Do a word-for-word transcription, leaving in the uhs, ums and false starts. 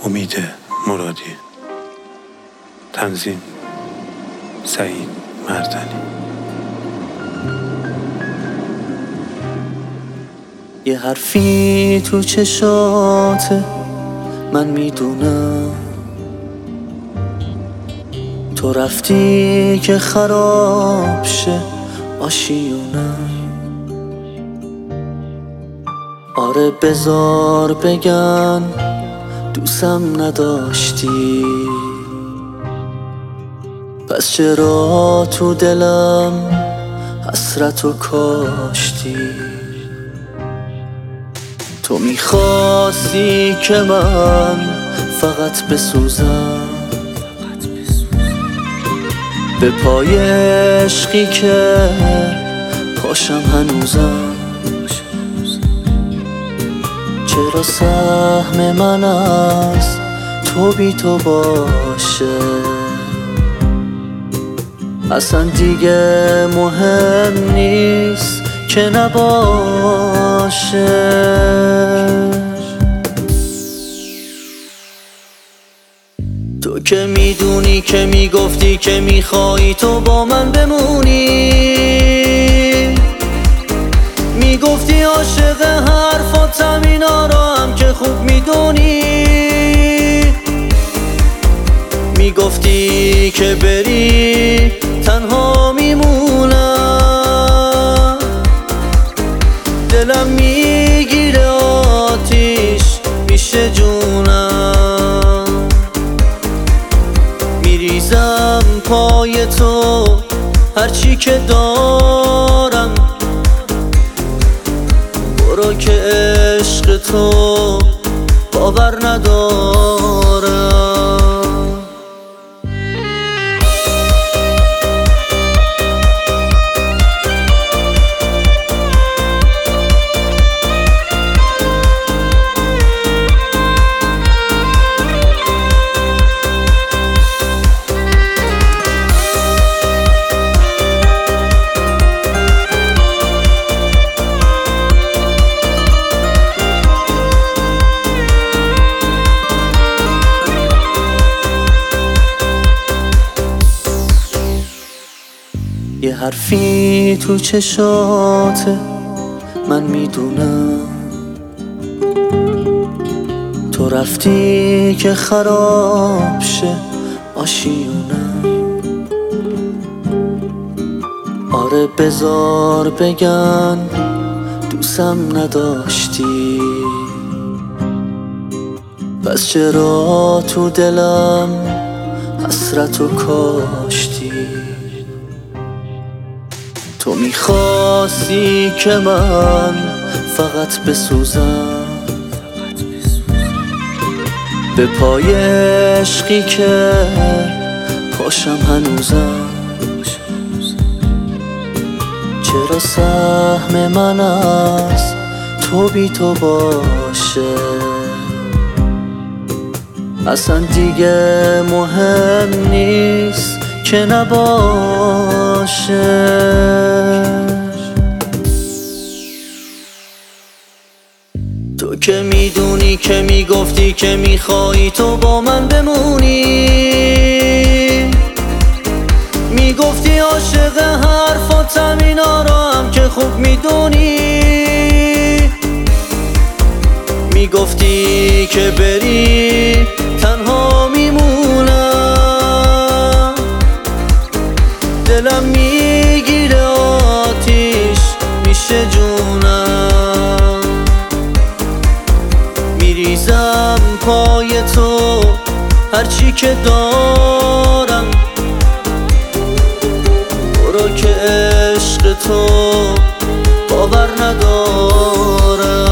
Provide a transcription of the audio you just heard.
امید مرادی. تنظیم سعید مردنی. یه حرفی تو چشاته من میدونم، تو رفتی که خراب شه آشیونم. آره بذار بگن دوستم نداشتی، پس چرا تو دلم حسرتو کاشتی؟ تو میخواستی که من فقط بسوزم به پای عشقی که پاشم هنوزم. چرا سهم من از تو بی تو باشه؟ اصلا دیگه مهم نیست که نباشه. تو که میدونی که میگفتی که میخوایی تو با من بمونی، میگفتی عاشق حرفاتم، اینا رو هم که خوب میدونی. میگفتی که بری تنها میمونم، دلم میگیره آتیش میشه جونم. میریزم پای تو هرچی که دارم، برو که عشق تو باور ندارم. یه حرفی تو چشاته من میدونم، تو رفتی که خراب شه آشیونم. آره بذار بگن دوستم نداشتی، پس چرا تو دلم حسرتو کاشتی؟ تو میخواستی که من فقط بسوزم به پای عشقی که پاشم هنوزم. چرا سهم من از تو بی تو باشه؟ اصلا دیگه مهم نیست که نباشه. تو که میدونی که میگفتی که میخوایی تو با من بمونی، میگفتی عاشق حرفاتم، اینا رو هم که خوب میدونی. میگفتی که بری تنها میمونم، دلم میگیره آتیش میشه جونم. میریزم پای تو هرچی که دارم، برو که عشق تو باور ندارم.